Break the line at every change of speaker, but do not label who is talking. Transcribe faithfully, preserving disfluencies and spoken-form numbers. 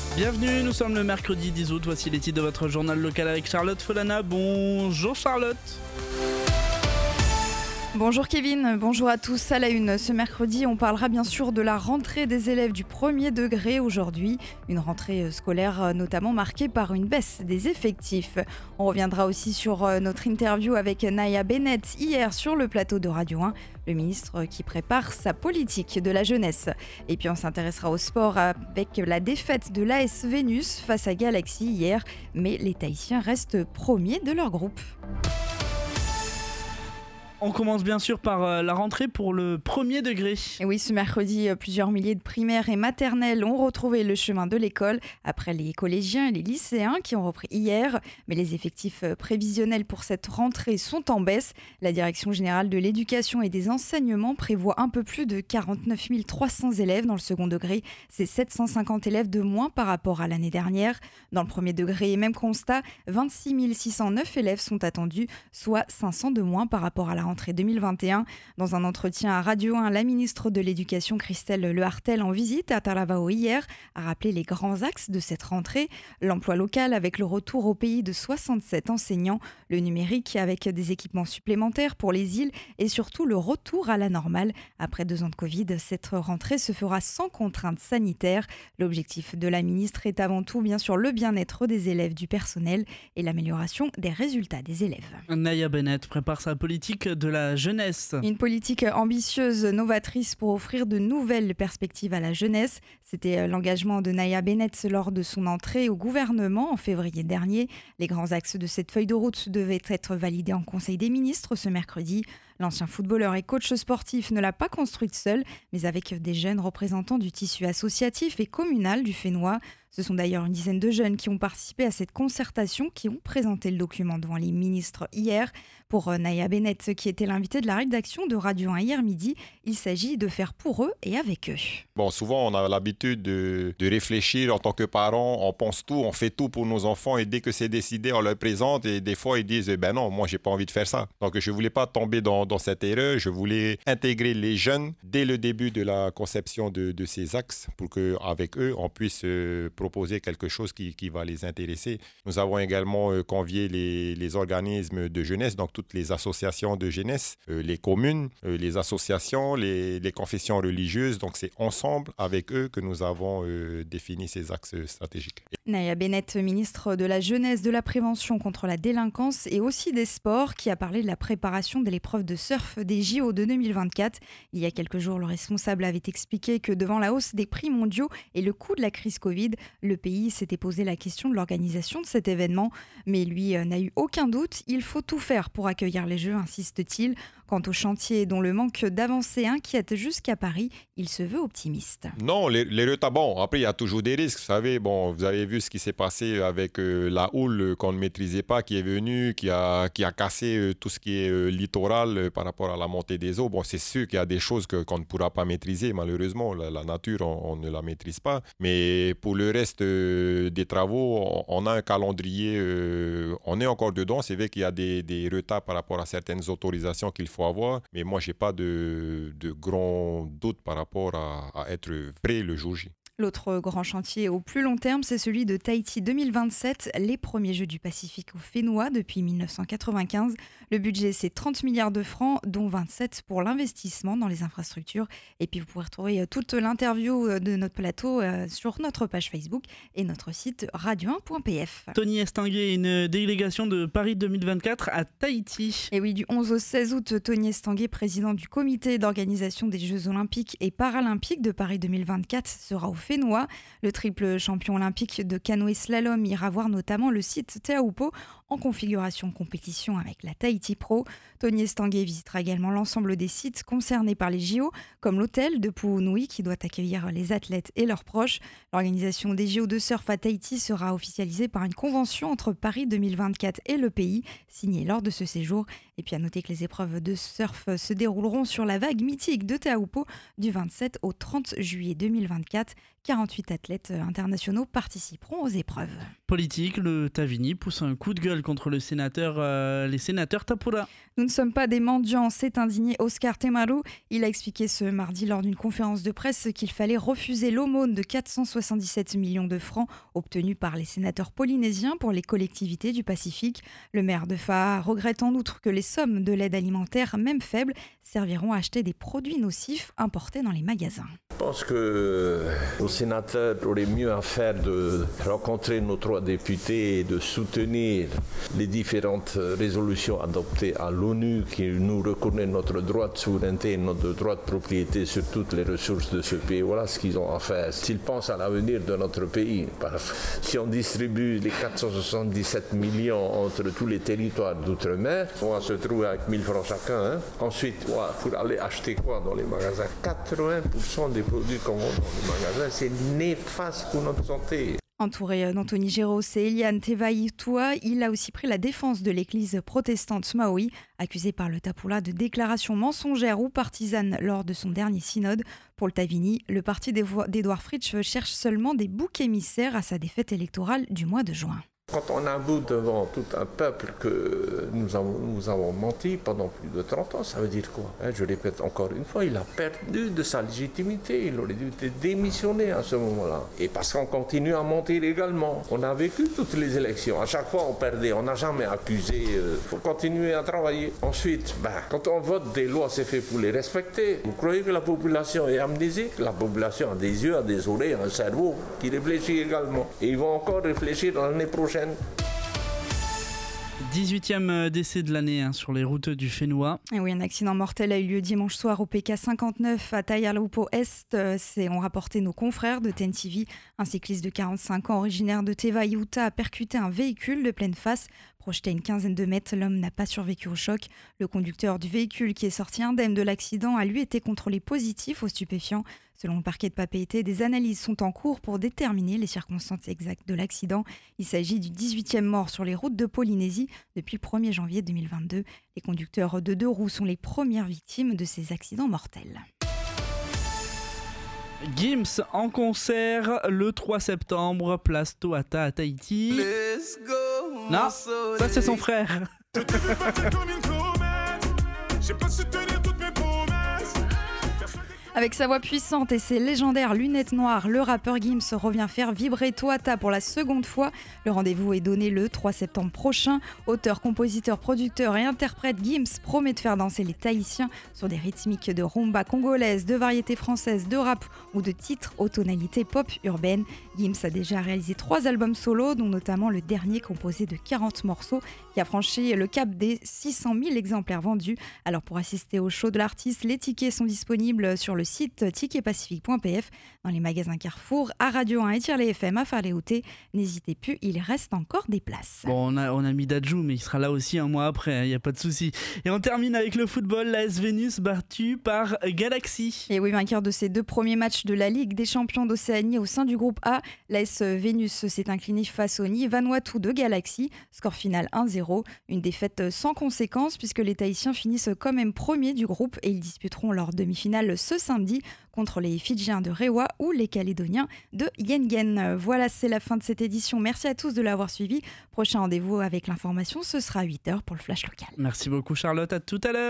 Bienvenue, nous sommes le mercredi dix août, voici les titres de votre journal local avec Charlotte Folana. Bonjour Charlotte.
Bonjour Kevin, bonjour à tous. À la une, ce mercredi, on parlera bien sûr de la rentrée des élèves du premier degré aujourd'hui. Une rentrée scolaire notamment marquée par une baisse des effectifs. On reviendra aussi sur notre interview avec Naya Bennett hier sur le plateau de Radio un, le ministre qui prépare sa politique de la jeunesse. Et puis on s'intéressera au sport avec la défaite de l'A S Vénus face à Galaxy hier. Mais les Tahitiens restent premiers de leur groupe.
On commence bien sûr par la rentrée pour le premier degré.
Et oui, ce mercredi, plusieurs milliers de primaires et maternelles ont retrouvé le chemin de l'école après les collégiens et les lycéens qui ont repris hier. Mais les effectifs prévisionnels pour cette rentrée sont en baisse. La Direction générale de l'éducation et des enseignements prévoit un peu plus de quarante-neuf mille trois cents élèves dans le second degré. C'est sept cent cinquante élèves de moins par rapport à l'année dernière. Dans le premier degré, même constat, vingt-six mille six cent neuf élèves sont attendus, soit cinq cents de moins par rapport à la rentrée deux mille vingt et un. Dans un entretien à Radio un, la ministre de l'Éducation Christelle Lehartel, en visite à Taravao hier, a rappelé les grands axes de cette rentrée. L'emploi local avec le retour au pays de soixante-sept enseignants, le numérique avec des équipements supplémentaires pour les îles et surtout le retour à la normale. Après deux ans de Covid, cette rentrée se fera sans contraintes sanitaires. L'objectif de la ministre est avant tout bien sûr le bien-être des élèves, du personnel et l'amélioration des résultats des élèves.
Naya Bennett prépare sa politique de la jeunesse.
Une politique ambitieuse, novatrice pour offrir de nouvelles perspectives à la jeunesse. C'était l'engagement de Naya Bennett lors de son entrée au gouvernement en février dernier. Les grands axes de cette feuille de route devaient être validés en Conseil des ministres ce mercredi. L'ancien footballeur et coach sportif ne l'a pas construite seul, mais avec des jeunes représentants du tissu associatif et communal du Fénois. Ce sont d'ailleurs une dizaine de jeunes qui ont participé à cette concertation, qui ont présenté le document devant les ministres hier. Pour Naya Bennett, qui était l'invitée de la rédaction de Radio un hier midi, il s'agit de faire pour eux et avec eux.
Bon, souvent, on a l'habitude de, de réfléchir en tant que parents, on pense tout, on fait tout pour nos enfants et dès que c'est décidé, on leur présente et des fois, ils disent « ben non, moi, j'ai pas envie de faire ça ». Donc, je voulais pas tomber dans, dans cette erreur, je voulais intégrer les jeunes dès le début de la conception de, de ces axes pour qu'avec eux, on puisse euh, proposer quelque chose qui, qui va les intéresser. Nous avons également euh, convié les, les organismes de jeunesse, donc toutes les associations de jeunesse, euh, les communes, euh, les associations, les, les confessions religieuses. Donc, c'est ensemble avec eux que nous avons euh, défini ces axes stratégiques.
Naya Bennett, ministre de la Jeunesse, de la Prévention contre la délinquance et aussi des sports, qui a parlé de la préparation de l'épreuve de surf des J O de deux mille vingt-quatre. Il y a quelques jours, le responsable avait expliqué que devant la hausse des prix mondiaux et le coût de la crise Covid, le pays s'était posé la question de l'organisation de cet événement. Mais lui euh, n'a eu aucun doute, il faut tout faire pour accueillir les Jeux, insiste-t-il. Quant au chantier dont le manque d'avancée inquiète jusqu'à Paris, il se veut optimiste.
Non, les, les retards, bon, après il y a toujours des risques, vous savez, bon, vous avez vu ce qui s'est passé avec euh, la houle euh, qu'on ne maîtrisait pas, qui est venue, qui a, qui a cassé euh, tout ce qui est euh, littoral euh, par rapport à la montée des eaux. Bon, c'est sûr qu'il y a des choses que, qu'on ne pourra pas maîtriser, malheureusement, la, la nature, on, on ne la maîtrise pas. Mais pour le reste euh, des travaux, on, on a un calendrier, euh, on est encore dedans, c'est vrai qu'il y a des, des retards par rapport à certaines autorisations qu'il faut avoir, mais moi, je n'ai pas de, de grands doutes par rapport à, à être prêt le jour J.
L'autre grand chantier au plus long terme, c'est celui de Tahiti deux mille vingt-sept, les premiers Jeux du Pacifique au Fénois depuis dix-neuf cent quatre-vingt-quinze. Le budget, c'est trente milliards de francs, dont vingt-sept pour l'investissement dans les infrastructures. Et puis vous pourrez retrouver toute l'interview de notre plateau sur notre page Facebook et notre site radio un point p f.
Tony Estanguet, une délégation de Paris deux mille vingt-quatre à Tahiti.
Et oui, du onze au seize août, Tony Estanguet, président du comité d'organisation des Jeux Olympiques et Paralympiques de Paris deux mille vingt-quatre, sera au Fénois. Le triple champion olympique de canoë slalom ira voir notamment le site Teahupo'o en configuration compétition avec la Tahiti Pro. Tony Estanguet visitera également l'ensemble des sites concernés par les J O, comme l'hôtel de Pu'unui qui doit accueillir les athlètes et leurs proches. L'organisation des J O de surf à Tahiti sera officialisée par une convention entre Paris deux mille vingt-quatre et le pays, signée lors de ce séjour. Et puis à noter que les épreuves de surf se dérouleront sur la vague mythique de Teahupo'o du vingt-sept au trente juillet deux mille vingt-quatre. quarante-huit athlètes internationaux participeront aux épreuves.
Politique, le Tavini pousse un coup de gueule contre le sénateur, euh, les sénateurs Tapura.
Nous ne sommes pas des mendiants, s'est indigné Oscar Temaru. Il a expliqué ce mardi lors d'une conférence de presse qu'il fallait refuser l'aumône de quatre cent soixante-dix-sept millions de francs obtenus par les sénateurs polynésiens pour les collectivités du Pacifique. Le maire de Fa'a regrette en outre que les sommes de l'aide alimentaire, même faibles, serviront à acheter des produits nocifs importés dans les magasins.
Je pense que nos sénateurs auraient mieux à faire de rencontrer nos trois députés et de soutenir les différentes résolutions adoptées à l'ONU qui nous reconnaissent notre droit de souveraineté et notre droit de propriété sur toutes les ressources de ce pays. Voilà ce qu'ils ont à faire. S'ils pensent à l'avenir de notre pays, si on distribue les quatre cent soixante-dix-sept millions entre tous les territoires d'outre-mer, on va se trouver avec mille francs chacun. Hein. Ensuite, voilà, pour aller acheter quoi dans les magasins? quatre-vingts pour cent des produits qu'on vend dans les magasins, c'est néfaste pour notre santé.
Entouré d'Anthony Géros et Eliane Tevaitua, il a aussi pris la défense de l'église protestante Maui, accusée par le Tapula de déclarations mensongères ou partisanes lors de son dernier synode. Pour le Tavini, le parti d'Edouard Fritsch cherche seulement des boucs émissaires à sa défaite électorale du mois de juin.
Quand on avoue devant tout un peuple que nous avons, nous avons menti pendant plus de trente ans, ça veut dire quoi? Je répète encore une fois, il a perdu de sa légitimité, il aurait dû démissionner à ce moment-là. Et parce qu'on continue à mentir également. On a vécu toutes les élections, à chaque fois on perdait, on n'a jamais accusé, il euh, faut continuer à travailler. Ensuite, ben, quand on vote des lois, c'est fait pour les respecter. Vous croyez que la population est amnésique? La population a des yeux, a des oreilles, un cerveau qui réfléchit également. Et ils vont encore réfléchir l'année prochaine.
dix-huitième décès de l'année hein, sur les routes du Fénois.
Et oui, un accident mortel a eu lieu dimanche soir au P K cinquante-neuf à Taialupo Est. C'est ont rapporté nos confrères de T N T V. Un cycliste de quarante-cinq ans originaire de Tevaiuta a percuté un véhicule de pleine face. Projeté à une quinzaine de mètres, l'homme n'a pas survécu au choc. Le conducteur du véhicule qui est sorti indemne de l'accident a lui été contrôlé positif aux stupéfiants. Selon le parquet de Papeete, des analyses sont en cours pour déterminer les circonstances exactes de l'accident. Il s'agit du dix-huitième mort sur les routes de Polynésie depuis le premier janvier deux mille vingt-deux. Les conducteurs de deux roues sont les premières victimes de ces accidents mortels.
Gims en concert le trois septembre, place Toata à Tahiti.
Let's go,
non,
mon
ça c'est son frère.
Je te veux pas comme une comète. J'ai pas su tenir toutes mes promesses.
Avec sa voix puissante et ses légendaires lunettes noires, le rappeur Gims revient faire vibrer Toata pour la seconde fois. Le rendez-vous est donné le trois septembre prochain. Auteur, compositeur, producteur et interprète, Gims promet de faire danser les Tahitiens sur des rythmiques de rumba congolaise, de variété française, de rap ou de titres aux tonalités pop urbaines. Gims a déjà réalisé trois albums solo, dont notamment le dernier composé de quarante morceaux qui a franchi le cap des six cent mille exemplaires vendus. Alors pour assister au show de l'artiste, les tickets sont disponibles sur le site ticket pacifique point p f, dans les magasins Carrefour, à Radio un et Tirlé F M à Faléouté. N'hésitez plus, il reste encore des places.
Bon, on a, on a mis Dadju, mais il sera là aussi un mois après, il hein, n'y a pas de souci. Et on termine avec le football, l'A S Vénus battu par Galaxy.
Et oui, vainqueur de ses deux premiers matchs de la Ligue des champions d'Océanie au sein du groupe A, l'A S Vénus s'est incliné face au Nid Vanuatu de Galaxy. Score final un zéro, une défaite sans conséquence puisque les Tahitiens finissent quand même premiers du groupe et ils disputeront leur demi-finale ce samedi contre les Fidjiens de Rewa ou les Calédoniens de Yengen. Voilà, c'est la fin de cette édition. Merci à tous de l'avoir suivi. Prochain rendez-vous avec l'information, ce sera à huit heures pour le Flash Local.
Merci beaucoup Charlotte, à tout à l'heure.